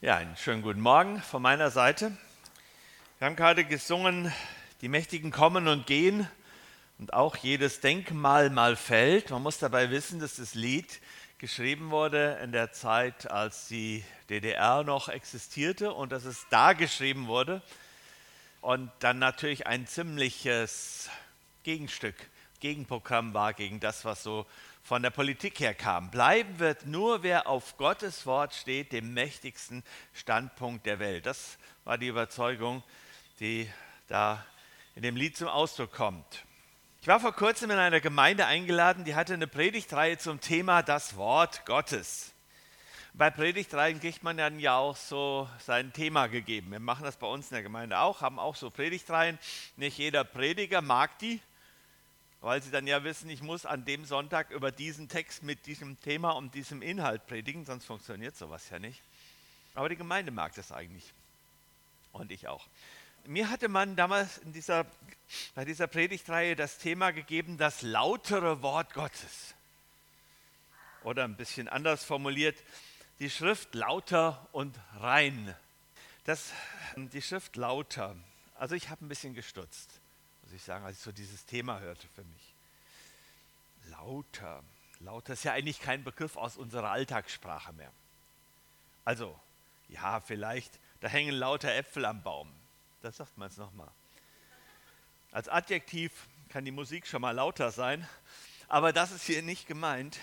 Ja, einen schönen guten Morgen von meiner Seite. Wir haben gerade gesungen, die Mächtigen kommen und gehen und auch jedes Denkmal mal fällt. Man muss dabei wissen, dass das Lied geschrieben wurde in der Zeit, als die DDR noch existierte und dass es da geschrieben wurde und dann natürlich ein ziemliches Gegenstück, Gegenprogramm war gegen das, was so von der Politik her kam. Bleiben wird nur, wer auf Gottes Wort steht, dem mächtigsten Standpunkt der Welt. Das war die Überzeugung, die da in dem Lied zum Ausdruck kommt. Ich war vor kurzem in einer Gemeinde eingeladen, die hatte eine Predigtreihe zum Thema das Wort Gottes. Bei Predigtreihen kriegt man dann ja auch so sein Thema gegeben. Wir machen das bei uns in der Gemeinde auch, haben auch so Predigtreihen. Nicht jeder Prediger mag die, weil sie dann ja wissen, ich muss an dem Sonntag über diesen Text mit diesem Thema und diesem Inhalt predigen, sonst funktioniert sowas ja nicht. Aber die Gemeinde mag das eigentlich und ich auch. Mir hatte man damals bei dieser Predigtreihe das Thema gegeben, das lautere Wort Gottes. Oder ein bisschen anders formuliert, die Schrift lauter und rein. Die Schrift lauter. Also ich habe ein bisschen gestutzt, muss ich sagen, als ich so dieses Thema hörte für mich. Lauter. Lauter ist ja eigentlich kein Begriff aus unserer Alltagssprache mehr. Also, ja, vielleicht, da hängen lauter Äpfel am Baum. Das sagt man es nochmal. Als Adjektiv kann die Musik schon mal lauter sein, aber das ist hier nicht gemeint.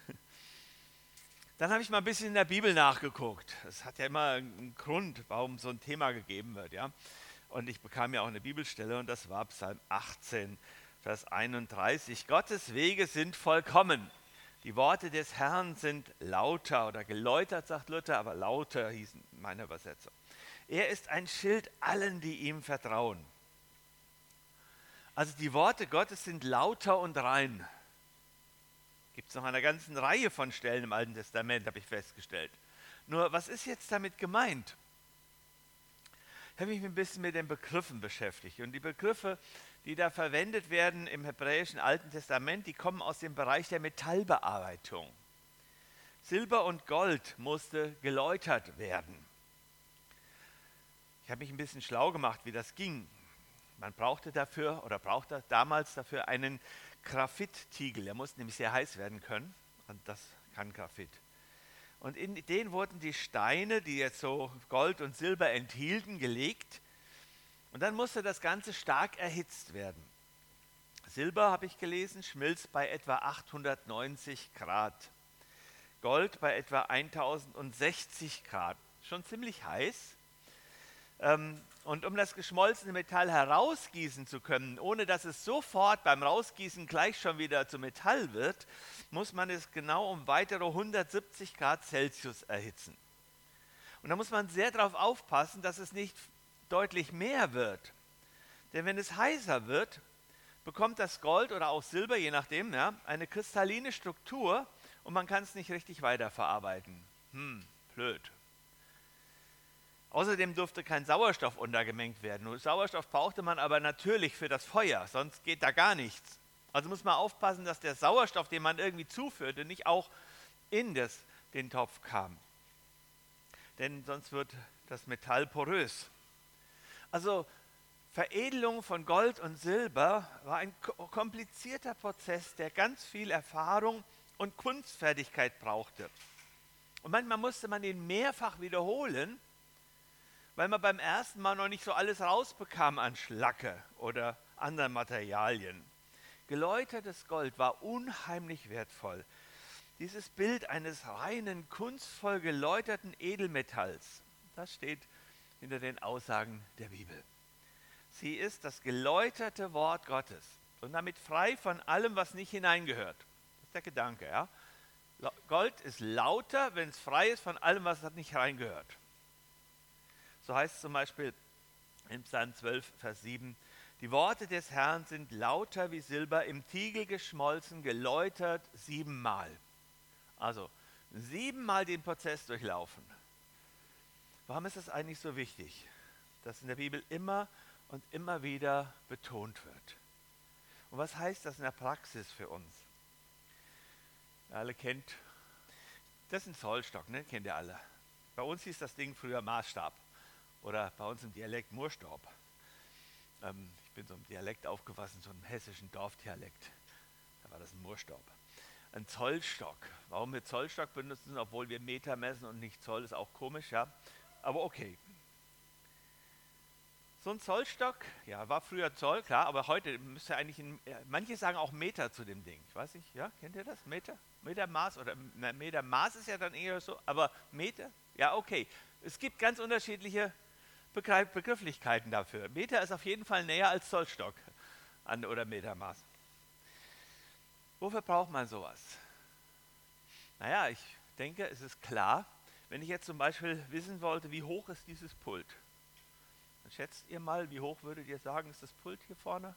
Dann habe ich mal ein bisschen in der Bibel nachgeguckt. Es hat ja immer einen Grund, warum so ein Thema gegeben wird. Ja? Und ich bekam ja auch eine Bibelstelle und das war Psalm 18, Vers 31. Gottes Wege sind vollkommen. Die Worte des Herrn sind lauter oder geläutert, sagt Luther, aber lauter hießen meine Übersetzung. Er ist ein Schild allen, die ihm vertrauen. Also die Worte Gottes sind lauter und rein. Gibt es noch eine ganze Reihe von Stellen im Alten Testament, habe ich festgestellt. Nur, was ist jetzt damit gemeint? Ich habe mich ein bisschen mit den Begriffen beschäftigt. Und die Begriffe, die da verwendet werden im hebräischen Alten Testament, die kommen aus dem Bereich der Metallbearbeitung. Silber und Gold musste geläutert werden. Ich habe mich ein bisschen schlau gemacht, wie das ging. Man brauchte damals dafür einen Graphit-Tiegel. Der muss nämlich sehr heiß werden können und das kann Graphit. Und in den wurden die Steine, die jetzt so Gold und Silber enthielten, gelegt und dann musste das Ganze stark erhitzt werden. Silber, habe ich gelesen, schmilzt bei etwa 890 Grad. Gold bei etwa 1060 Grad. Schon ziemlich heiß. Und um das geschmolzene Metall herausgießen zu können, ohne dass es sofort beim Rausgießen gleich schon wieder zu Metall wird, muss man es genau um weitere 170 Grad Celsius erhitzen. Und da muss man sehr darauf aufpassen, dass es nicht deutlich mehr wird. Denn wenn es heißer wird, bekommt das Gold oder auch Silber, je nachdem, ja, eine kristalline Struktur und man kann es nicht richtig weiterverarbeiten. Blöd. Außerdem durfte kein Sauerstoff untergemengt werden. Sauerstoff brauchte man aber natürlich für das Feuer, sonst geht da gar nichts. Also muss man aufpassen, dass der Sauerstoff, den man irgendwie zuführte, nicht auch in den Topf kam. Denn sonst wird das Metall porös. Also Veredelung von Gold und Silber war ein komplizierter Prozess, der ganz viel Erfahrung und Kunstfertigkeit brauchte. Und manchmal musste man ihn mehrfach wiederholen, weil man beim ersten Mal noch nicht so alles rausbekam an Schlacke oder anderen Materialien. Geläutertes Gold war unheimlich wertvoll. Dieses Bild eines reinen, kunstvoll geläuterten Edelmetalls, das steht hinter den Aussagen der Bibel. Sie ist das geläuterte Wort Gottes und damit frei von allem, was nicht hineingehört. Das ist der Gedanke. Ja? Gold ist lauter, wenn es frei ist von allem, was nicht reingehört. So heißt es zum Beispiel in Psalm 12, Vers 7, die Worte des Herrn sind lauter wie Silber, im Tiegel geschmolzen, geläutert 7-mal. Also 7-mal den Prozess durchlaufen. Warum ist das eigentlich so wichtig, dass in der Bibel immer und immer wieder betont wird? Und was heißt das in der Praxis für uns? Ihr alle kennt, das ist ein Zollstock, ne? Kennt ihr alle. Bei uns hieß das Ding früher Maßstab oder bei uns im Dialekt Murstorb. Ich bin so im Dialekt aufgewachsen, so einem hessischen Dorfdialekt. Da war das ein Murstorb. Ein Zollstock. Warum wir Zollstock benutzen, obwohl wir Meter messen und nicht Zoll, ist auch komisch, ja. Aber okay. So ein Zollstock, ja, war früher Zoll, klar, aber heute müsste eigentlich, manche sagen auch Meter zu dem Ding. Ich weiß nicht, ja, kennt ihr das? Meter? Metermaß oder Metermaß ist ja dann eher so, aber Meter? Ja, okay. Es gibt ganz unterschiedliche Begrifflichkeiten dafür. Meter ist auf jeden Fall näher als Zollstock oder Metermaß. Wofür braucht man sowas? Naja, ich denke, es ist klar, wenn ich jetzt zum Beispiel wissen wollte, wie hoch ist dieses Pult, dann schätzt ihr mal, wie hoch würdet ihr sagen, ist das Pult hier vorne?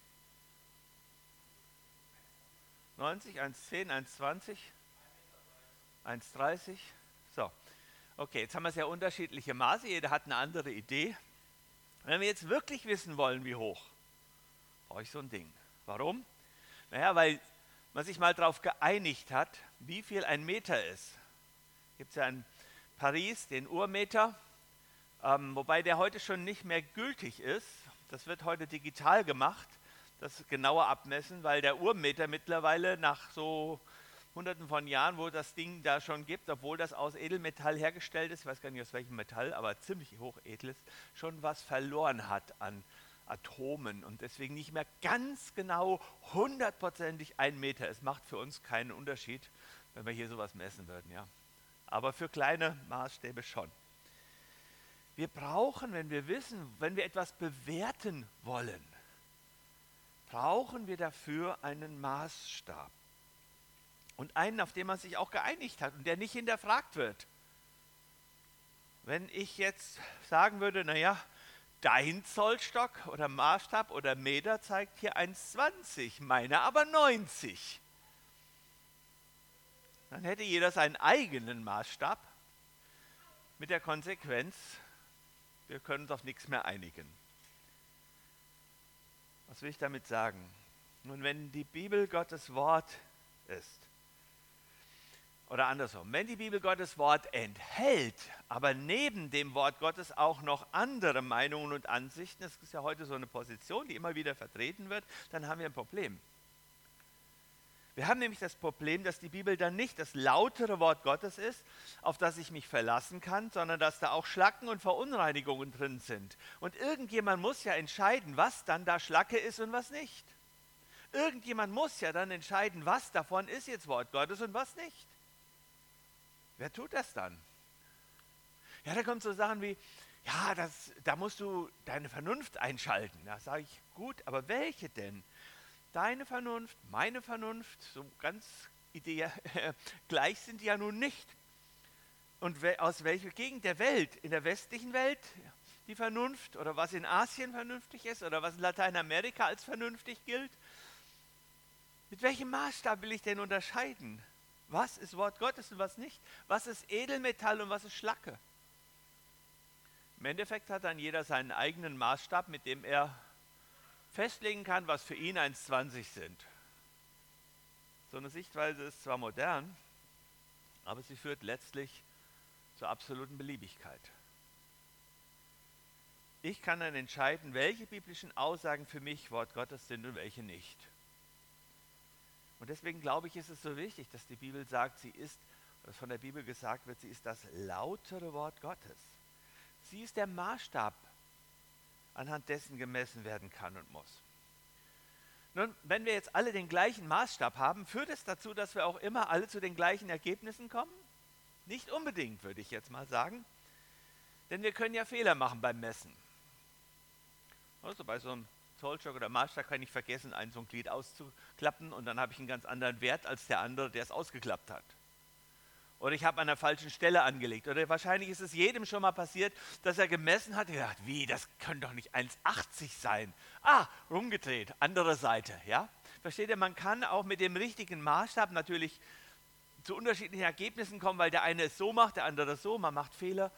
90, 1,10, 1,20, 1,30. So, okay, jetzt haben wir sehr unterschiedliche Maße, jeder hat eine andere Idee. Wenn wir jetzt wirklich wissen wollen, wie hoch, brauche ich so ein Ding. Warum? Naja, weil man sich mal darauf geeinigt hat, wie viel ein Meter ist. Gibt es ja in Paris den Urmeter, wobei der heute schon nicht mehr gültig ist. Das wird heute digital gemacht, das genaue Abmessen, weil der Urmeter mittlerweile nach so Hunderten von Jahren, wo das Ding da schon gibt, obwohl das aus Edelmetall hergestellt ist, ich weiß gar nicht aus welchem Metall, aber ziemlich hochedles, schon was verloren hat an Atomen und deswegen nicht mehr ganz genau hundertprozentig 1 Meter. Es macht für uns keinen Unterschied, wenn wir hier sowas messen würden, ja. Aber für kleine Maßstäbe schon. Wir brauchen, wenn wir wissen, wenn wir etwas bewerten wollen, brauchen wir dafür einen Maßstab. Und einen, auf den man sich auch geeinigt hat und der nicht hinterfragt wird. Wenn ich jetzt sagen würde, naja, dein Zollstock oder Maßstab oder Meter zeigt hier 1,20, meiner aber 90. Dann hätte jeder seinen eigenen Maßstab mit der Konsequenz, wir können uns auf nichts mehr einigen. Was will ich damit sagen? Nun, wenn die Bibel Gottes Wort ist, oder andersrum, wenn die Bibel Gottes Wort enthält, aber neben dem Wort Gottes auch noch andere Meinungen und Ansichten, das ist ja heute so eine Position, die immer wieder vertreten wird, dann haben wir ein Problem. Wir haben nämlich das Problem, dass die Bibel dann nicht das lautere Wort Gottes ist, auf das ich mich verlassen kann, sondern dass da auch Schlacken und Verunreinigungen drin sind. Und irgendjemand muss ja entscheiden, was dann da Schlacke ist und was nicht. Irgendjemand muss ja dann entscheiden, was davon ist jetzt Wort Gottes und was nicht. Wer tut das dann? Ja, da kommen so Sachen wie, ja, da musst du deine Vernunft einschalten. Da sage ich, gut, aber welche denn? Deine Vernunft, meine Vernunft, so ganz gleich sind die ja nun nicht. Und aus welcher Gegend der Welt? In der westlichen Welt die Vernunft oder was in Asien vernünftig ist oder was in Lateinamerika als vernünftig gilt? Mit welchem Maßstab will ich denn unterscheiden? Was ist Wort Gottes und was nicht? Was ist Edelmetall und was ist Schlacke? Im Endeffekt hat dann jeder seinen eigenen Maßstab, mit dem er festlegen kann, was für ihn 1,20 sind. So eine Sichtweise ist zwar modern, aber sie führt letztlich zur absoluten Beliebigkeit. Ich kann dann entscheiden, welche biblischen Aussagen für mich Wort Gottes sind und welche nicht. Und deswegen glaube ich, ist es so wichtig, dass die Bibel sagt, sie ist, was von der Bibel gesagt wird, sie ist das lautere Wort Gottes. Sie ist der Maßstab, anhand dessen gemessen werden kann und muss. Nun, wenn wir jetzt alle den gleichen Maßstab haben, führt es dazu, dass wir auch immer alle zu den gleichen Ergebnissen kommen? Nicht unbedingt, würde ich jetzt mal sagen. Denn wir können ja Fehler machen beim Messen. Also bei so einem Zollstock oder Maßstab kann ich vergessen, so ein Glied auszuklappen und dann habe ich einen ganz anderen Wert als der andere, der es ausgeklappt hat. Oder ich habe an der falschen Stelle angelegt. Oder wahrscheinlich ist es jedem schon mal passiert, dass er gemessen hat und gedacht, wie, das können doch nicht 1,80 sein. Rumgedreht, andere Seite. Ja? Versteht ihr, man kann auch mit dem richtigen Maßstab natürlich zu unterschiedlichen Ergebnissen kommen, weil der eine es so macht, der andere so, man macht Fehler.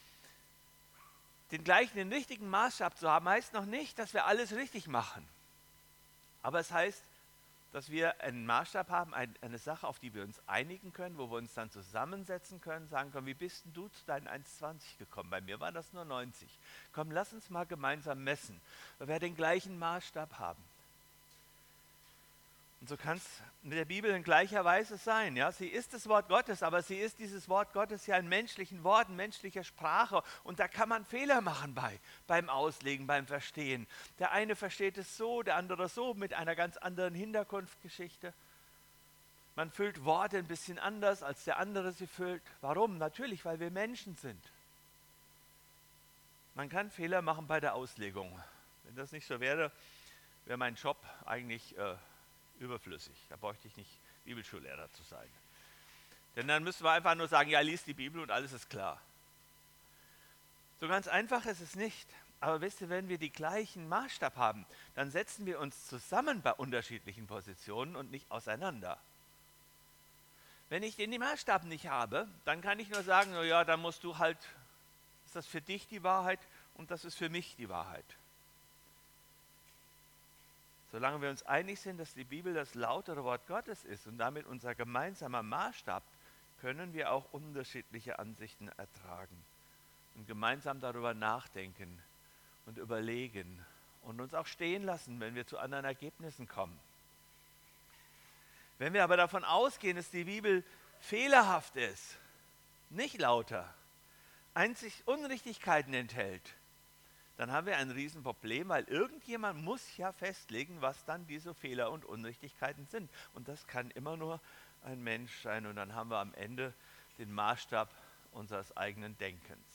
Den richtigen Maßstab zu haben, heißt noch nicht, dass wir alles richtig machen. Aber es heißt, dass wir einen Maßstab haben, eine Sache, auf die wir uns einigen können, wo wir uns dann zusammensetzen können, sagen können, wie bist denn du zu deinen 1,20 gekommen? Bei mir war das nur 90. Komm, lass uns mal gemeinsam messen, weil wir den gleichen Maßstab haben. Und so kann es mit der Bibel in gleicher Weise sein. Ja? Sie ist das Wort Gottes, aber sie ist dieses Wort Gottes ja in menschlichen Worten, menschlicher Sprache. Und da kann man Fehler machen beim Auslegen, beim Verstehen. Der eine versteht es so, der andere so, mit einer ganz anderen Hintergrundgeschichte. Man füllt Worte ein bisschen anders, als der andere sie füllt. Warum? Natürlich, weil wir Menschen sind. Man kann Fehler machen bei der Auslegung. Wenn das nicht so wäre, wäre mein Job eigentlich überflüssig. Da bräuchte ich nicht Bibelschullehrer zu sein. Denn dann müssen wir einfach nur sagen, ja, lies die Bibel und alles ist klar. So ganz einfach ist es nicht. Aber wisst ihr, wenn wir die gleichen Maßstab haben, dann setzen wir uns zusammen bei unterschiedlichen Positionen und nicht auseinander. Wenn ich den Maßstab nicht habe, dann kann ich nur sagen, naja, dann musst du halt, ist das für dich die Wahrheit und das ist für mich die Wahrheit. Solange wir uns einig sind, dass die Bibel das lautere Wort Gottes ist und damit unser gemeinsamer Maßstab, können wir auch unterschiedliche Ansichten ertragen und gemeinsam darüber nachdenken und überlegen und uns auch stehen lassen, wenn wir zu anderen Ergebnissen kommen. Wenn wir aber davon ausgehen, dass die Bibel fehlerhaft ist, nicht lauter, einzig Unrichtigkeiten enthält, dann haben wir ein Riesenproblem, weil irgendjemand muss ja festlegen, was dann diese Fehler und Unrichtigkeiten sind. Und das kann immer nur ein Mensch sein. Und dann haben wir am Ende den Maßstab unseres eigenen Denkens.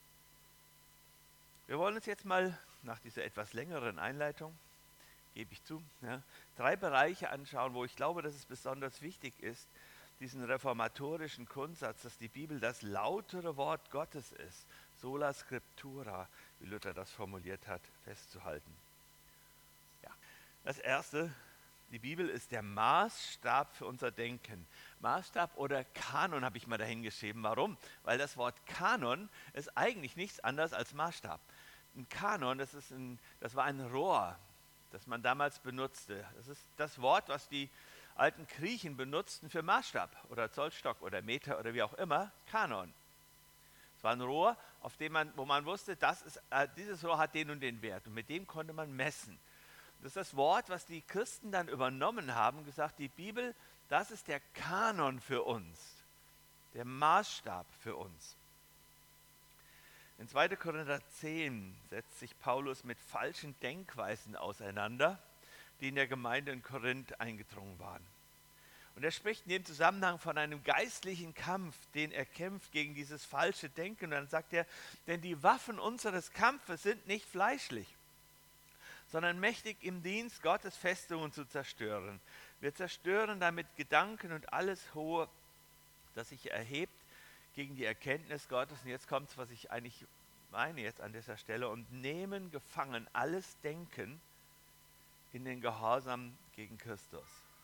Wir wollen uns jetzt mal nach dieser etwas längeren Einleitung, gebe ich zu, 3 Bereiche anschauen, wo ich glaube, dass es besonders wichtig ist, diesen reformatorischen Grundsatz, dass die Bibel das lautere Wort Gottes ist, sola scriptura, wie Luther das formuliert hat, festzuhalten. Ja. Das Erste, die Bibel ist der Maßstab für unser Denken. Maßstab oder Kanon habe ich mal dahin geschrieben. Warum? Weil das Wort Kanon ist eigentlich nichts anderes als Maßstab. Ein Kanon, das war ein Rohr, das man damals benutzte. Das ist das Wort, was die alten Griechen benutzten für Maßstab oder Zollstock oder Meter oder wie auch immer, Kanon. Es war ein Rohr, wo man wusste, dieses Rohr hat den und den Wert und mit dem konnte man messen. Das ist das Wort, was die Christen dann übernommen haben, gesagt, die Bibel, das ist der Kanon für uns, der Maßstab für uns. In 2. Korinther 10 setzt sich Paulus mit falschen Denkweisen auseinander, die in der Gemeinde in Korinth eingedrungen waren. Und er spricht in dem Zusammenhang von einem geistlichen Kampf, den er kämpft gegen dieses falsche Denken. Und dann sagt er, denn die Waffen unseres Kampfes sind nicht fleischlich, sondern mächtig im Dienst Gottes Festungen zu zerstören. Wir zerstören damit Gedanken und alles Hohe, das sich erhebt gegen die Erkenntnis Gottes. Und jetzt kommt es, was ich eigentlich meine jetzt an dieser Stelle, und nehmen gefangen alles Denken in den Gehorsam gegen Christus.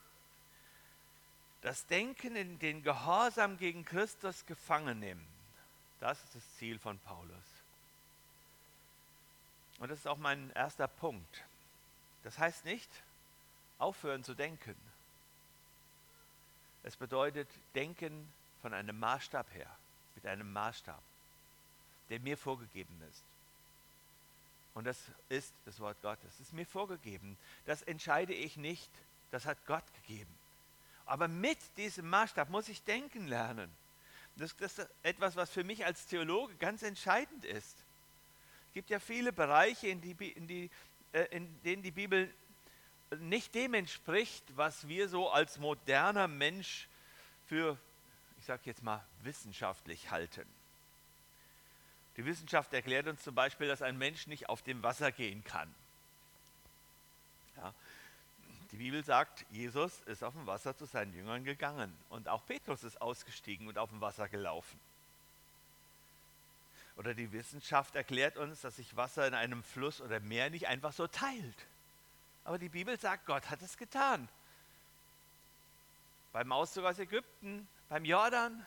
Das Denken in den Gehorsam gegen Christus gefangen nehmen, das ist das Ziel von Paulus. Und das ist auch mein erster Punkt. Das heißt nicht, aufhören zu denken. Es bedeutet, denken von einem Maßstab her, mit einem Maßstab, der mir vorgegeben ist. Und das ist das Wort Gottes. Das ist mir vorgegeben. Das entscheide ich nicht. Das hat Gott gegeben. Aber mit diesem Maßstab muss ich denken lernen. Das ist etwas, was für mich als Theologe ganz entscheidend ist. Es gibt ja viele Bereiche, in denen die Bibel nicht dem entspricht, was wir so als moderner Mensch für, ich sage jetzt mal, wissenschaftlich halten. Die Wissenschaft erklärt uns zum Beispiel, dass ein Mensch nicht auf dem Wasser gehen kann. Ja. Die Bibel sagt, Jesus ist auf dem Wasser zu seinen Jüngern gegangen und auch Petrus ist ausgestiegen und auf dem Wasser gelaufen. Oder die Wissenschaft erklärt uns, dass sich Wasser in einem Fluss oder Meer nicht einfach so teilt. Aber die Bibel sagt, Gott hat es getan. Beim Auszug aus Ägypten, beim Jordan.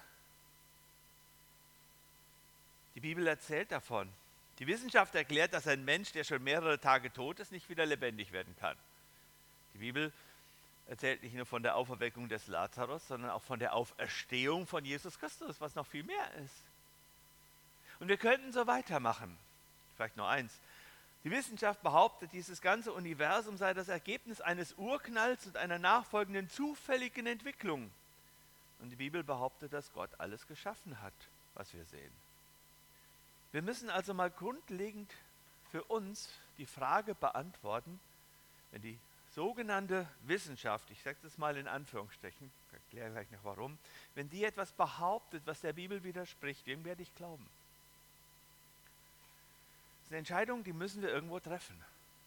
Die Bibel erzählt davon. Die Wissenschaft erklärt, dass ein Mensch, der schon mehrere Tage tot ist, nicht wieder lebendig werden kann. Die Bibel erzählt nicht nur von der Auferweckung des Lazarus, sondern auch von der Auferstehung von Jesus Christus, was noch viel mehr ist. Und wir könnten so weitermachen. Vielleicht noch eins. Die Wissenschaft behauptet, dieses ganze Universum sei das Ergebnis eines Urknalls und einer nachfolgenden zufälligen Entwicklung. Und die Bibel behauptet, dass Gott alles geschaffen hat, was wir sehen. Wir müssen also mal grundlegend für uns die Frage beantworten, wenn die sogenannte Wissenschaft, ich sage das mal in Anführungsstrichen, ich erkläre gleich noch warum, wenn die etwas behauptet, was der Bibel widerspricht, wem werde ich glauben? Das ist eine Entscheidung, die müssen wir irgendwo treffen.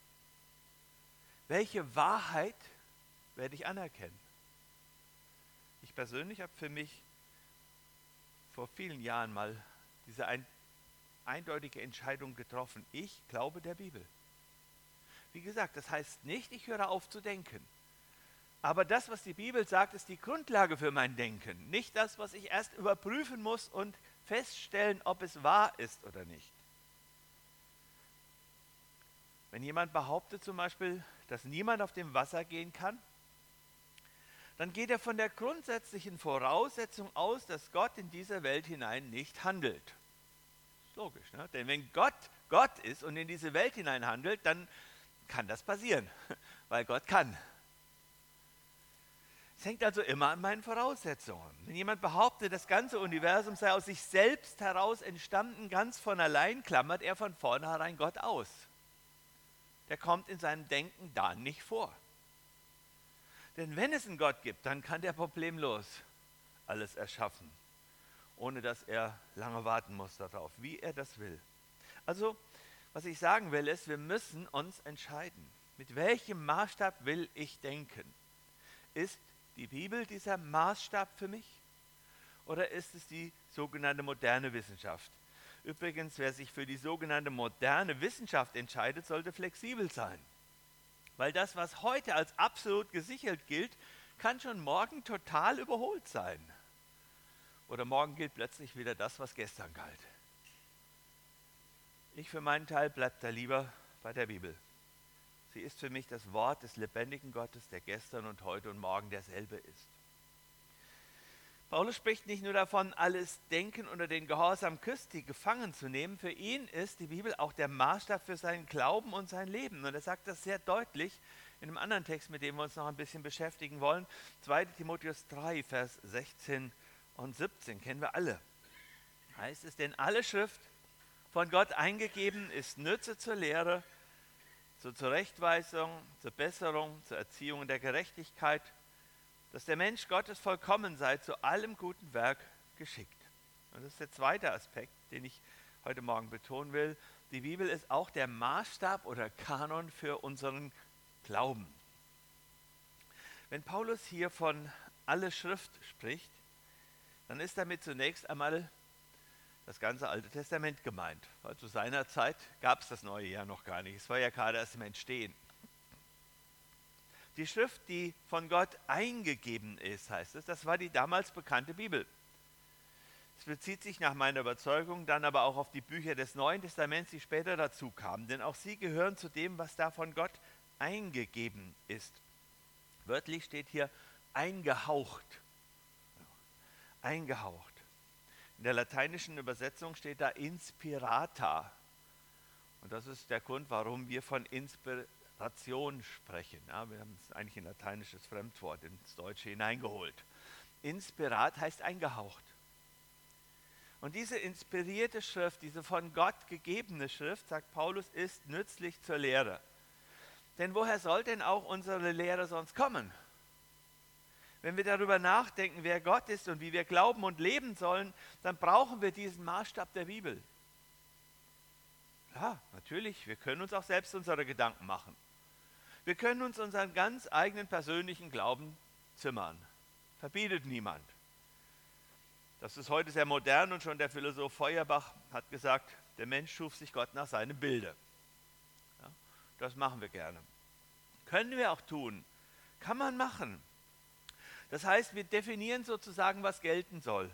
Welche Wahrheit werde ich anerkennen? Ich persönlich habe für mich vor vielen Jahren mal diese eindeutige Entscheidung getroffen. Ich glaube der Bibel. Wie gesagt, das heißt nicht, ich höre auf zu denken. Aber das, was die Bibel sagt, ist die Grundlage für mein Denken. Nicht das, was ich erst überprüfen muss und feststellen, ob es wahr ist oder nicht. Wenn jemand behauptet zum Beispiel, dass niemand auf dem Wasser gehen kann, dann geht er von der grundsätzlichen Voraussetzung aus, dass Gott in diese Welt hinein nicht handelt. Ist logisch, ne? Denn wenn Gott Gott ist und in diese Welt hinein handelt, dann kann das passieren, weil Gott kann. Es hängt also immer an meinen Voraussetzungen. Wenn jemand behauptet, das ganze Universum sei aus sich selbst heraus entstanden, ganz von allein, klammert er von vornherein Gott aus. Der kommt in seinem Denken da nicht vor. Denn wenn es einen Gott gibt, dann kann der problemlos alles erschaffen, ohne dass er lange warten muss darauf, wie er das will. Also, was ich sagen will, ist, wir müssen uns entscheiden. Mit welchem Maßstab will ich denken? Ist die Bibel dieser Maßstab für mich? Oder ist es die sogenannte moderne Wissenschaft? Übrigens, wer sich für die sogenannte moderne Wissenschaft entscheidet, sollte flexibel sein. Weil das, was heute als absolut gesichert gilt, kann schon morgen total überholt sein. Oder morgen gilt plötzlich wieder das, was gestern galt. Ich für meinen Teil bleibe da lieber bei der Bibel. Sie ist für mich das Wort des lebendigen Gottes, der gestern und heute und morgen derselbe ist. Paulus spricht nicht nur davon, alles Denken unter den Gehorsam Christi gefangen zu nehmen. Für ihn ist die Bibel auch der Maßstab für seinen Glauben und sein Leben. Und er sagt das sehr deutlich in einem anderen Text, mit dem wir uns noch ein bisschen beschäftigen wollen. 2. Timotheus 3, Vers 16 und 17, kennen wir alle. Heißt es, denn alle Schrift von Gott eingegeben ist Nütze zur Lehre, zur Zurechtweisung, zur Besserung, zur Erziehung in der Gerechtigkeit, dass der Mensch Gottes vollkommen sei, zu allem guten Werk geschickt. Und das ist der zweite Aspekt, den ich heute Morgen betonen will. Die Bibel ist auch der Maßstab oder Kanon für unseren Glauben. Wenn Paulus hier von alle Schrift spricht, dann ist damit zunächst einmal das ganze Alte Testament gemeint. Weil zu seiner Zeit gab es das Neue ja noch gar nicht. Es war ja gerade erst im Entstehen. Die Schrift, die von Gott eingegeben ist, heißt es, das war die damals bekannte Bibel. Es bezieht sich nach meiner Überzeugung dann aber auch auf die Bücher des Neuen Testaments, die später dazu kamen. Denn auch sie gehören zu dem, was da von Gott eingegeben ist. Wörtlich steht hier eingehaucht. Eingehaucht. In der lateinischen Übersetzung steht da inspirata. Und das ist der Grund, warum wir von Inspiration sprechen. Ja, wir haben es eigentlich ein lateinisches Fremdwort ins Deutsche hineingeholt. Inspirat heißt eingehaucht. Und diese inspirierte Schrift, diese von Gott gegebene Schrift, sagt Paulus, ist nützlich zur Lehre. Denn woher soll denn auch unsere Lehre sonst kommen? Wenn wir darüber nachdenken, wer Gott ist und wie wir glauben und leben sollen, dann brauchen wir diesen Maßstab der Bibel. Ja, natürlich, wir können uns auch selbst unsere Gedanken machen. Wir können uns unseren ganz eigenen persönlichen Glauben zimmern. Verbietet niemand. Das ist heute sehr modern und schon der Philosoph Feuerbach hat gesagt, der Mensch schuf sich Gott nach seinem Bilde. Ja, das machen wir gerne. Können wir auch tun. Kann man machen. Das heißt, wir definieren sozusagen, was gelten soll.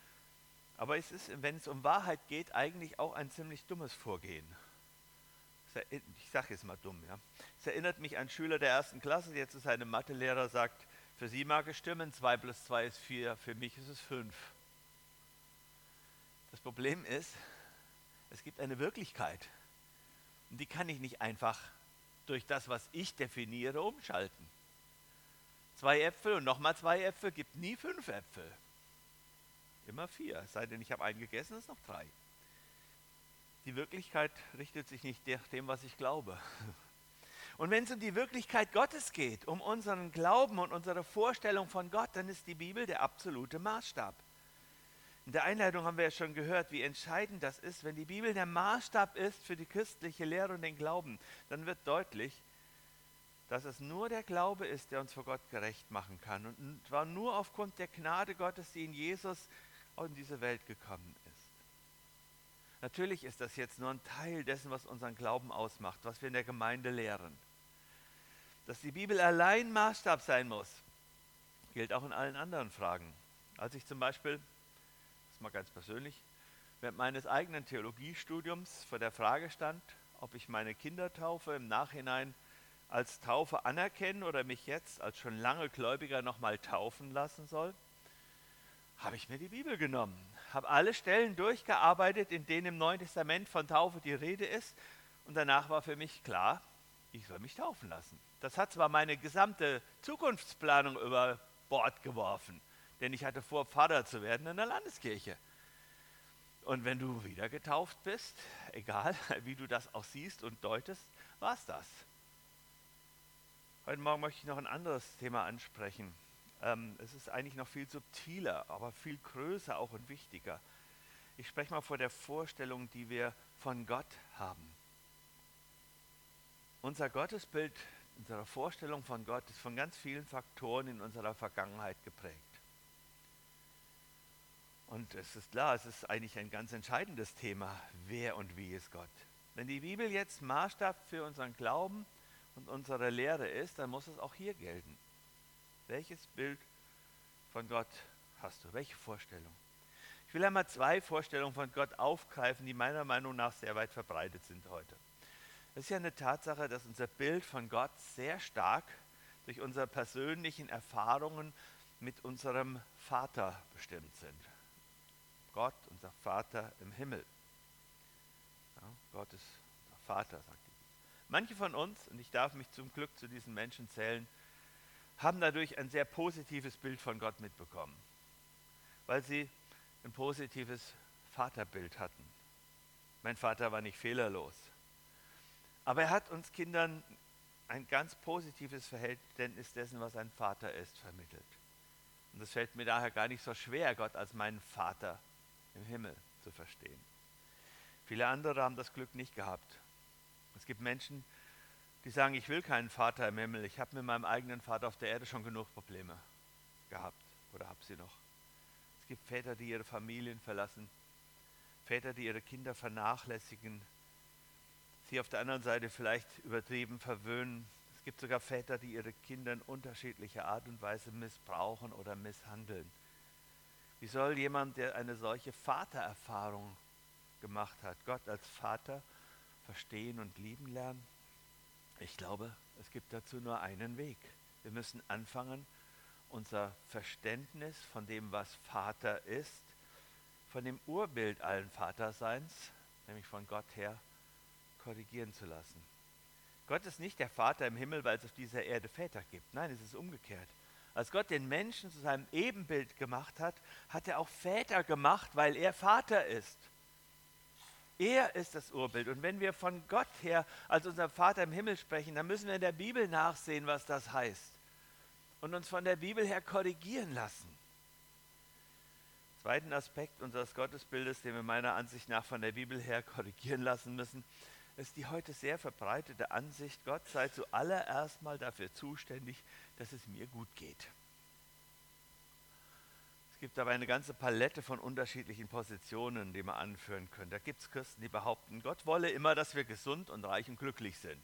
Aber es ist, wenn es um Wahrheit geht, eigentlich auch ein ziemlich dummes Vorgehen. Ich sage jetzt mal dumm, ja. Es erinnert mich an einen Schüler der 1. Klasse, der zu seinem Mathelehrer sagt, für Sie mag es stimmen, 2 plus 2 ist 4, für mich ist es 5. Das Problem ist, es gibt eine Wirklichkeit und die kann ich nicht einfach durch das, was ich definiere, umschalten. 2 Äpfel und nochmal 2 Äpfel gibt nie 5 Äpfel. Immer 4, es sei denn, ich habe einen gegessen, ist noch 3. Die Wirklichkeit richtet sich nicht nach dem, was ich glaube. Und wenn es um die Wirklichkeit Gottes geht, um unseren Glauben und unsere Vorstellung von Gott, dann ist die Bibel der absolute Maßstab. In der Einleitung haben wir ja schon gehört, wie entscheidend das ist. Wenn die Bibel der Maßstab ist für die christliche Lehre und den Glauben, dann wird deutlich, dass es nur der Glaube ist, der uns vor Gott gerecht machen kann. Und zwar nur aufgrund der Gnade Gottes, die in Jesus in diese Welt gekommen ist. Natürlich ist das jetzt nur ein Teil dessen, was unseren Glauben ausmacht, was wir in der Gemeinde lehren. Dass die Bibel allein Maßstab sein muss, gilt auch in allen anderen Fragen. Als ich zum Beispiel, das ist mal ganz persönlich, während meines eigenen Theologiestudiums vor der Frage stand, ob ich meine Kindertaufe im Nachhinein als Taufe anerkennen oder mich jetzt als schon lange Gläubiger nochmal taufen lassen soll, habe ich mir die Bibel genommen, habe alle Stellen durchgearbeitet, in denen im Neuen Testament von Taufe die Rede ist, und danach war für mich klar, ich soll mich taufen lassen. Das hat zwar meine gesamte Zukunftsplanung über Bord geworfen, denn ich hatte vor, Pfarrer zu werden in der Landeskirche. Und wenn du wieder getauft bist, egal wie du das auch siehst und deutest, war es das. Heute Morgen möchte ich noch ein anderes Thema ansprechen. Es ist eigentlich noch viel subtiler, aber viel größer auch und wichtiger. Ich spreche mal vor der Vorstellung, die wir von Gott haben. Unser Gottesbild, unsere Vorstellung von Gott ist von ganz vielen Faktoren in unserer Vergangenheit geprägt. Und es ist klar, es ist eigentlich ein ganz entscheidendes Thema, wer und wie ist Gott. Wenn die Bibel jetzt Maßstab für unseren Glauben und unsere Lehre ist, dann muss es auch hier gelten. Welches Bild von Gott hast du? Welche Vorstellung? Ich will einmal 2 Vorstellungen von Gott aufgreifen, die meiner Meinung nach sehr weit verbreitet sind heute. Es ist ja eine Tatsache, dass unser Bild von Gott sehr stark durch unsere persönlichen Erfahrungen mit unserem Vater bestimmt sind. Gott, unser Vater im Himmel. Ja, Gott ist unser Vater, sagt die Bibel. Manche von uns, und ich darf mich zum Glück zu diesen Menschen zählen, haben dadurch ein sehr positives Bild von Gott mitbekommen, weil sie ein positives Vaterbild hatten. Mein Vater war nicht fehlerlos, aber er hat uns Kindern ein ganz positives Verständnis dessen, was ein Vater ist, vermittelt. Und es fällt mir daher gar nicht so schwer, Gott als meinen Vater im Himmel zu verstehen. Viele andere haben das Glück nicht gehabt. Es gibt Menschen, die sagen, ich will keinen Vater im Himmel. Ich habe mit meinem eigenen Vater auf der Erde schon genug Probleme gehabt oder habe sie noch. Es gibt Väter, die ihre Familien verlassen, Väter, die ihre Kinder vernachlässigen, sie auf der anderen Seite vielleicht übertrieben verwöhnen. Es gibt sogar Väter, die ihre Kinder in unterschiedlicher Art und Weise missbrauchen oder misshandeln. Wie soll jemand, der eine solche Vatererfahrung gemacht hat, Gott als Vater verstehen und lieben lernen? Ich glaube, es gibt dazu nur einen Weg. Wir müssen anfangen, unser Verständnis von dem, was Vater ist, von dem Urbild allen Vaterseins, nämlich von Gott her, korrigieren zu lassen. Gott ist nicht der Vater im Himmel, weil es auf dieser Erde Väter gibt. Nein, es ist umgekehrt. Als Gott den Menschen zu seinem Ebenbild gemacht hat, hat er auch Väter gemacht, weil er Vater ist. Er ist das Urbild. Und wenn wir von Gott her als unser Vater im Himmel sprechen, dann müssen wir in der Bibel nachsehen, was das heißt. Und uns von der Bibel her korrigieren lassen. Zweiten Aspekt unseres Gottesbildes, den wir meiner Ansicht nach von der Bibel her korrigieren lassen müssen, ist die heute sehr verbreitete Ansicht, Gott sei zuallererst mal dafür zuständig, dass es mir gut geht. Es gibt aber eine ganze Palette von unterschiedlichen Positionen, die man anführen können. Da gibt es Christen, die behaupten, Gott wolle immer, dass wir gesund und reich und glücklich sind.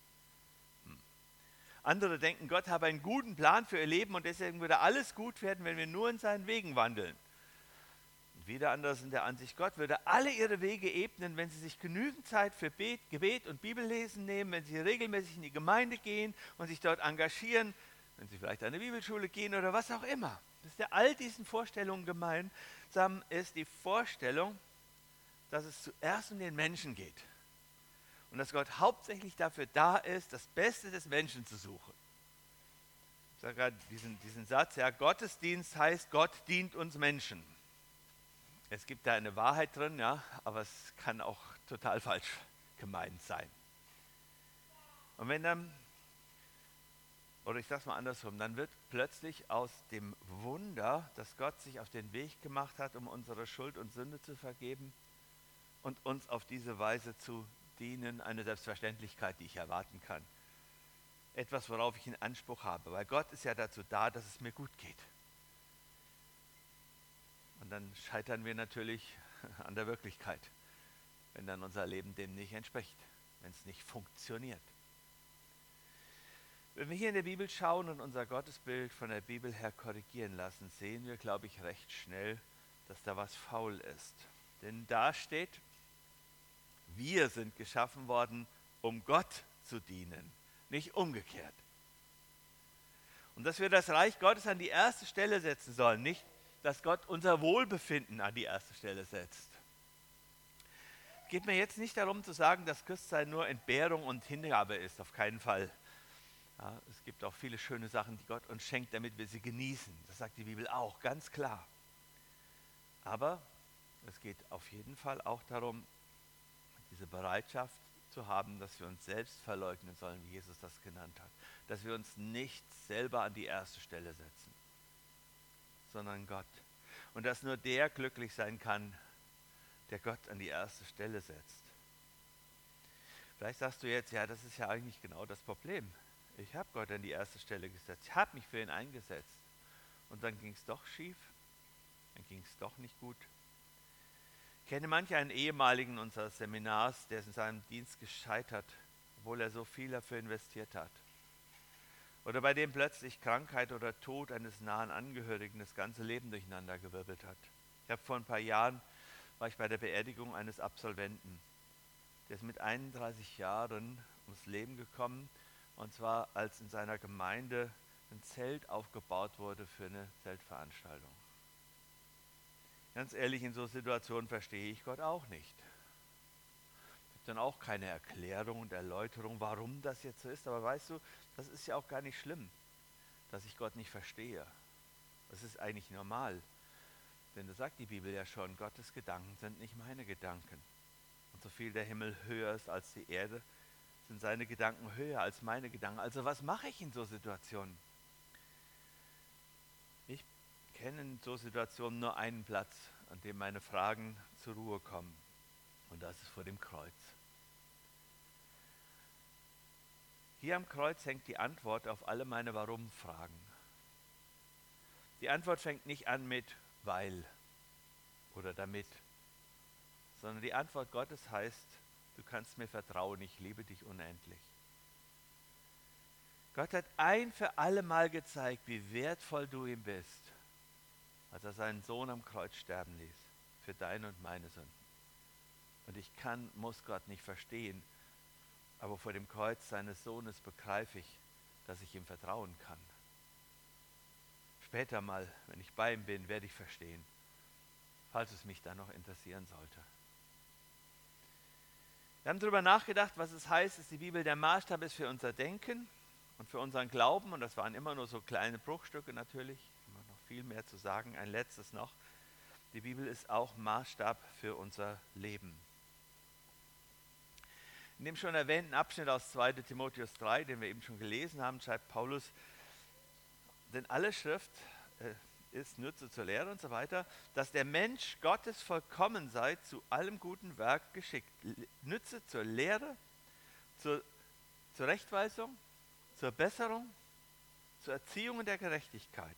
Andere denken, Gott habe einen guten Plan für ihr Leben und deswegen würde alles gut werden, wenn wir nur in seinen Wegen wandeln. Wieder andere sind der Ansicht, Gott würde alle ihre Wege ebnen, wenn sie sich genügend Zeit für Gebet und Bibellesen nehmen, wenn sie regelmäßig in die Gemeinde gehen und sich dort engagieren, wenn sie vielleicht an eine Bibelschule gehen oder was auch immer. Das ist ja all diesen Vorstellungen gemeinsam ist die Vorstellung, dass es zuerst um den Menschen geht und dass Gott hauptsächlich dafür da ist, das Beste des Menschen zu suchen. Ich sage gerade diesen Satz, ja, Gottesdienst heißt, Gott dient uns Menschen. Es gibt da eine Wahrheit drin, ja, aber es kann auch total falsch gemeint sein. Und wenn dann, oder ich sage es mal andersrum, dann wird plötzlich aus dem Wunder, dass Gott sich auf den Weg gemacht hat, um unsere Schuld und Sünde zu vergeben und uns auf diese Weise zu dienen, eine Selbstverständlichkeit, die ich erwarten kann. Etwas, worauf ich einen Anspruch habe, weil Gott ist ja dazu da, dass es mir gut geht. Und dann scheitern wir natürlich an der Wirklichkeit, wenn dann unser Leben dem nicht entspricht, wenn es nicht funktioniert. Wenn wir hier in der Bibel schauen und unser Gottesbild von der Bibel her korrigieren lassen, sehen wir, glaube ich, recht schnell, dass da was faul ist. Denn da steht, wir sind geschaffen worden, um Gott zu dienen, nicht umgekehrt. Und dass wir das Reich Gottes an die erste Stelle setzen sollen, nicht dass Gott unser Wohlbefinden an die erste Stelle setzt. Es geht mir jetzt nicht darum zu sagen, dass Christsein nur Entbehrung und Hingabe ist, auf keinen Fall. Ja, es gibt auch viele schöne Sachen, die Gott uns schenkt, damit wir sie genießen. Das sagt die Bibel auch, ganz klar. Aber es geht auf jeden Fall auch darum, diese Bereitschaft zu haben, dass wir uns selbst verleugnen sollen, wie Jesus das genannt hat. Dass wir uns nicht selber an die erste Stelle setzen, sondern Gott. Und dass nur der glücklich sein kann, der Gott an die erste Stelle setzt. Vielleicht sagst du jetzt, ja, das ist ja eigentlich genau das Problem. Ich habe Gott an die erste Stelle gesetzt. Ich habe mich für ihn eingesetzt. Und dann ging es doch schief. Dann ging es doch nicht gut. Ich kenne manch einen ehemaligen unseres Seminars, der in seinem Dienst gescheitert, obwohl er so viel dafür investiert hat. Oder bei dem plötzlich Krankheit oder Tod eines nahen Angehörigen das ganze Leben durcheinandergewirbelt hat. Ich habe vor ein paar Jahren, war ich bei der Beerdigung eines Absolventen. Der ist mit 31 Jahren ums Leben gekommen, und zwar als in seiner Gemeinde ein Zelt aufgebaut wurde für eine Zeltveranstaltung. Ganz ehrlich, in so Situationen verstehe ich Gott auch nicht. Es gibt dann auch keine Erklärung und Erläuterung, warum das jetzt so ist. Aber weißt du, das ist ja auch gar nicht schlimm, dass ich Gott nicht verstehe. Das ist eigentlich normal. Denn das sagt die Bibel ja schon, Gottes Gedanken sind nicht meine Gedanken. Und so viel der Himmel höher ist als die Erde, sind seine Gedanken höher als meine Gedanken. Also was mache ich in so Situationen? Ich kenne in so Situationen nur einen Platz, an dem meine Fragen zur Ruhe kommen. Und das ist vor dem Kreuz. Hier am Kreuz hängt die Antwort auf alle meine Warum-Fragen. Die Antwort fängt nicht an mit weil oder damit, sondern die Antwort Gottes heißt, du kannst mir vertrauen, ich liebe dich unendlich. Gott hat ein für alle Mal gezeigt, wie wertvoll du ihm bist, als er seinen Sohn am Kreuz sterben ließ, für deine und meine Sünden. Und ich muss Gott nicht verstehen, aber vor dem Kreuz seines Sohnes begreife ich, dass ich ihm vertrauen kann. Später mal, wenn ich bei ihm bin, werde ich verstehen, falls es mich dann noch interessieren sollte. Wir haben darüber nachgedacht, was es heißt, dass die Bibel der Maßstab ist für unser Denken und für unseren Glauben. Und das waren immer nur so kleine Bruchstücke natürlich. Immer noch viel mehr zu sagen. Ein letztes noch. Die Bibel ist auch Maßstab für unser Leben. In dem schon erwähnten Abschnitt aus 2. Timotheus 3, den wir eben schon gelesen haben, schreibt Paulus, denn alle Schrift ist Nütze zur Lehre und so weiter, dass der Mensch Gottes vollkommen sei, zu allem guten Werk geschickt. Nütze zur Lehre, zur Rechtweisung, zur Besserung, zur Erziehung in der Gerechtigkeit.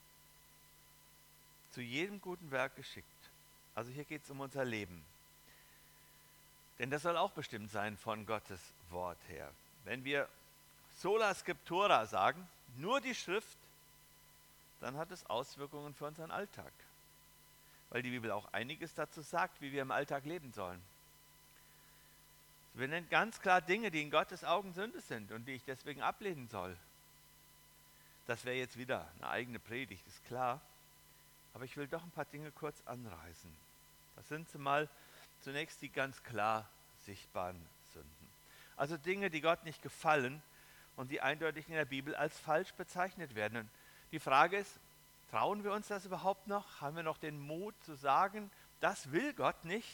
Zu jedem guten Werk geschickt. Also hier geht es um unser Leben. Denn das soll auch bestimmt sein von Gottes Wort her. Wenn wir sola scriptura sagen, nur die Schrift, dann hat es Auswirkungen für unseren Alltag. weil die Bibel auch einiges dazu sagt, wie wir im Alltag leben sollen. Sie benennt ganz klar Dinge, die in Gottes Augen Sünde sind und die ich deswegen ablehnen soll. Das wäre jetzt wieder eine eigene Predigt, ist klar. Aber ich will doch ein paar Dinge kurz anreißen. Das sind zunächst die ganz klar sichtbaren Sünden. Also Dinge, die Gott nicht gefallen und die eindeutig in der Bibel als falsch bezeichnet werden. Und die Frage ist, trauen wir uns das überhaupt noch? Haben wir noch den Mut zu sagen, das will Gott nicht?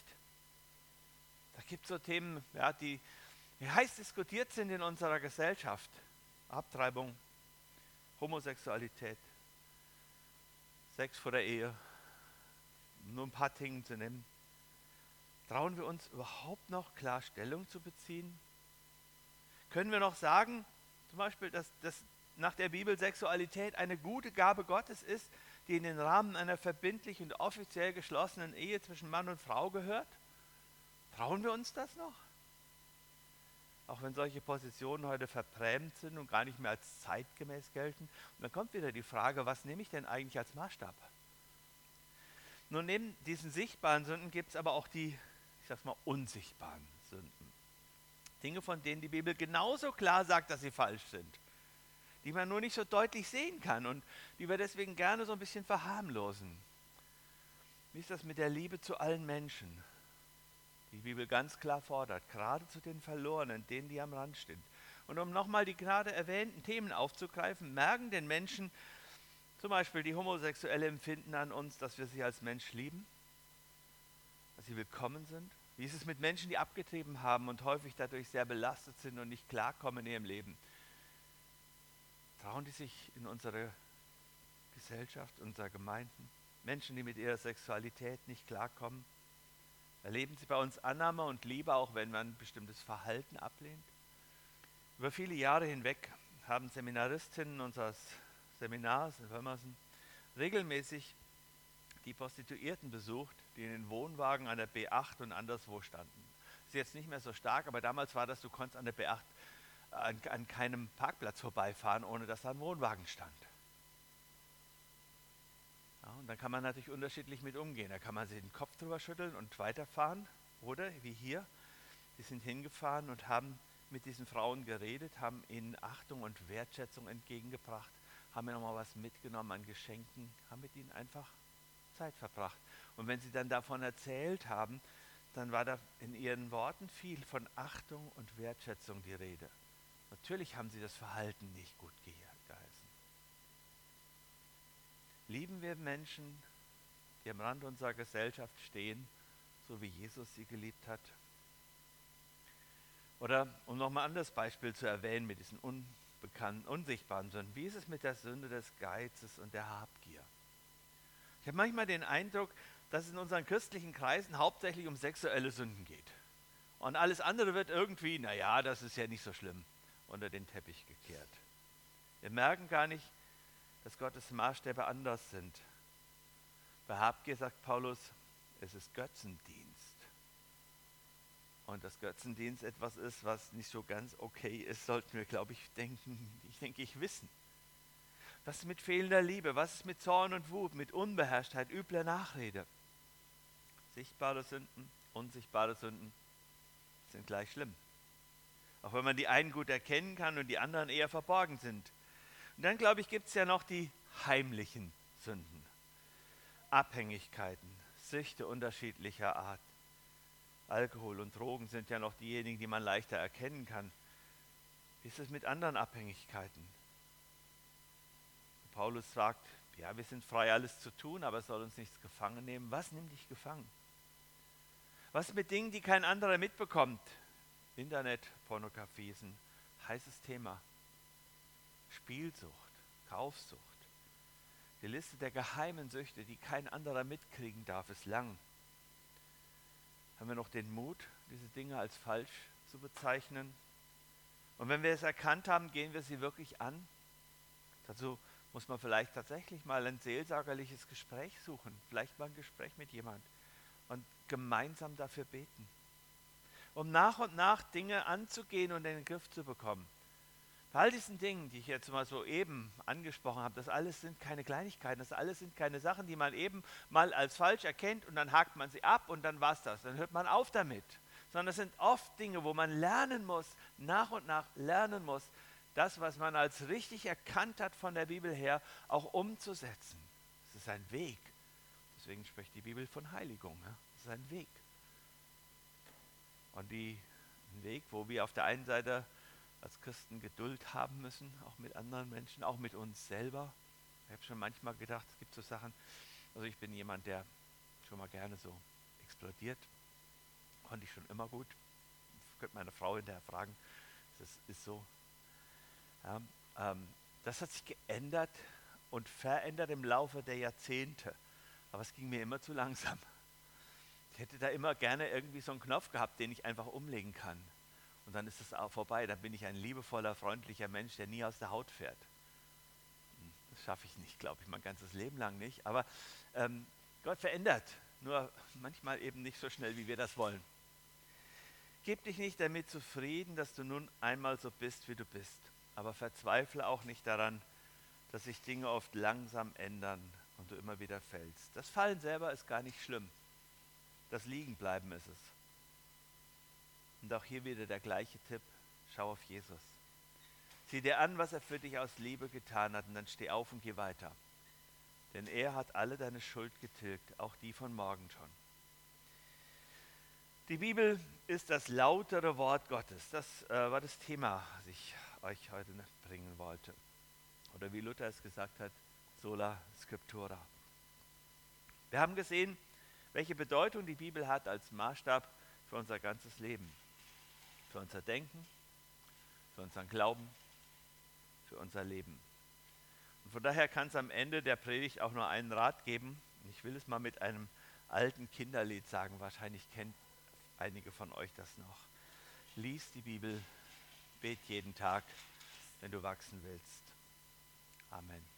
Da gibt es so Themen, ja, die heiß diskutiert sind in unserer Gesellschaft. Abtreibung, Homosexualität, Sex vor der Ehe, um nur ein paar Dinge zu nennen. Trauen wir uns überhaupt noch klar Stellung zu beziehen? Können wir noch sagen, zum Beispiel, dass nach der Bibel Sexualität eine gute Gabe Gottes ist, die in den Rahmen einer verbindlich und offiziell geschlossenen Ehe zwischen Mann und Frau gehört? Trauen wir uns das noch? Auch wenn solche Positionen heute verbrämt sind und gar nicht mehr als zeitgemäß gelten. Und dann kommt wieder die Frage, was nehme ich denn eigentlich als Maßstab? Nun, neben diesen sichtbaren Sünden gibt es aber auch die, ich sag's mal, unsichtbaren Sünden. Dinge, von denen die Bibel genauso klar sagt, dass sie falsch sind. Die man nur nicht so deutlich sehen kann und die wir deswegen gerne so ein bisschen verharmlosen. Wie ist das mit der Liebe zu allen Menschen? Die Bibel ganz klar fordert, gerade zu den Verlorenen, denen, die am Rand stehen. Und um nochmal die gerade erwähnten Themen aufzugreifen, merken den Menschen, zum Beispiel die homosexuelle Empfinden an uns, dass wir sie als Mensch lieben, dass sie willkommen sind. Wie ist es mit Menschen, die abgetrieben haben und häufig dadurch sehr belastet sind und nicht klarkommen in ihrem Leben? Trauen die sich in unsere Gesellschaft, unserer Gemeinden? Menschen, die mit ihrer Sexualität nicht klarkommen? Erleben sie bei uns Annahme und Liebe, auch wenn man ein bestimmtes Verhalten ablehnt? Über viele Jahre hinweg haben Seminaristinnen unseres Seminars in Würmersen regelmäßig die Prostituierten besucht, die in den Wohnwagen an der B8 und anderswo standen. Das ist jetzt nicht mehr so stark, aber damals war das, du konntest an der B8 an keinem Parkplatz vorbeifahren, ohne dass da ein Wohnwagen stand. Ja, und dann kann man natürlich unterschiedlich mit umgehen. Da kann man sich den Kopf drüber schütteln und weiterfahren. Oder wie hier, die sind hingefahren und haben mit diesen Frauen geredet, haben ihnen Achtung und Wertschätzung entgegengebracht, haben ihnen nochmal was mitgenommen an Geschenken, haben mit ihnen einfach Zeit verbracht. Und wenn sie dann davon erzählt haben, dann war da in ihren Worten viel von Achtung und Wertschätzung die Rede. Natürlich haben sie das Verhalten nicht gut geheißen. Lieben wir Menschen, die am Rand unserer Gesellschaft stehen, so wie Jesus sie geliebt hat? Oder um nochmal ein anderes Beispiel zu erwähnen mit diesen unbekannten, unsichtbaren Sünden. Wie ist es mit der Sünde des Geizes und der Habgier? Ich habe manchmal den Eindruck, dass es in unseren christlichen Kreisen hauptsächlich um sexuelle Sünden geht. Und alles andere wird irgendwie, naja, das ist ja nicht so schlimm, unter den Teppich gekehrt. Wir merken gar nicht, dass Gottes Maßstäbe anders sind. Bei Habgier sagt Paulus, es ist Götzendienst. Und dass Götzendienst etwas ist, was nicht so ganz okay ist, sollten wir, glaube ich, wissen. Was ist mit fehlender Liebe? Was ist mit Zorn und Wut, mit Unbeherrschtheit, übler Nachrede? Sichtbare Sünden, unsichtbare Sünden sind gleich schlimm. Auch wenn man die einen gut erkennen kann und die anderen eher verborgen sind. Und dann, glaube ich, gibt es ja noch die heimlichen Sünden. Abhängigkeiten, Süchte unterschiedlicher Art. Alkohol und Drogen sind ja noch diejenigen, die man leichter erkennen kann. Wie ist es mit anderen Abhängigkeiten? Paulus sagt, ja, wir sind frei, alles zu tun, aber es soll uns nichts gefangen nehmen. Was nimmt dich gefangen? Was mit Dingen, die kein anderer mitbekommt? Internet, Pornografie ist ein heißes Thema. Spielsucht, Kaufsucht. Die Liste der geheimen Süchte, die kein anderer mitkriegen darf, ist lang. Haben wir noch den Mut, diese Dinge als falsch zu bezeichnen? Und wenn wir es erkannt haben, gehen wir sie wirklich an? Dazu muss man vielleicht tatsächlich mal ein seelsorgerliches Gespräch suchen, vielleicht mal ein Gespräch mit jemand und gemeinsam dafür beten, um nach und nach Dinge anzugehen und in den Griff zu bekommen. Bei all diesen Dingen, die ich jetzt mal so eben angesprochen habe, das alles sind keine Kleinigkeiten, das alles sind keine Sachen, die man eben mal als falsch erkennt und dann hakt man sie ab und dann war's das, dann hört man auf damit. Sondern das sind oft Dinge, wo man lernen muss, nach und nach lernen muss, das, was man als richtig erkannt hat von der Bibel her, auch umzusetzen. Es ist ein Weg. Deswegen spricht die Bibel von Heiligung. Ja? Es ist ein Weg. Und ein Weg, wo wir auf der einen Seite als Christen Geduld haben müssen, auch mit anderen Menschen, auch mit uns selber. Ich habe schon manchmal gedacht, es gibt so Sachen, also ich bin jemand, der schon mal gerne so explodiert. Konnte ich schon immer gut. Ich könnte meine Frau hinterher fragen, das ist so. Ja, das hat sich geändert und verändert im Laufe der Jahrzehnte. Aber es ging mir immer zu langsam. Ich hätte da immer gerne irgendwie so einen Knopf gehabt, den ich einfach umlegen kann. Und dann ist es auch vorbei. Dann bin ich ein liebevoller, freundlicher Mensch, der nie aus der Haut fährt. Das schaffe ich nicht, glaube ich, mein ganzes Leben lang nicht. Aber Gott verändert, nur manchmal eben nicht so schnell, wie wir das wollen. Gib dich nicht damit zufrieden, dass du nun einmal so bist, wie du bist. Aber verzweifle auch nicht daran, dass sich Dinge oft langsam ändern und du immer wieder fällst. Das Fallen selber ist gar nicht schlimm. Das Liegenbleiben ist es. Und auch hier wieder der gleiche Tipp, schau auf Jesus. Sieh dir an, was er für dich aus Liebe getan hat und dann steh auf und geh weiter. Denn er hat alle deine Schuld getilgt, auch die von morgen schon. Die Bibel ist das lautere Wort Gottes. Das war das Thema, das ich euch heute bringen wollte. Oder wie Luther es gesagt hat, sola scriptura. Wir haben gesehen, welche Bedeutung die Bibel hat als Maßstab für unser ganzes Leben. Für unser Denken, für unseren Glauben, für unser Leben. Und von daher kann es am Ende der Predigt auch nur einen Rat geben. Ich will es mal mit einem alten Kinderlied sagen. Wahrscheinlich kennt einige von euch das noch. Lies die Bibel, bet jeden Tag, wenn du wachsen willst. Amen.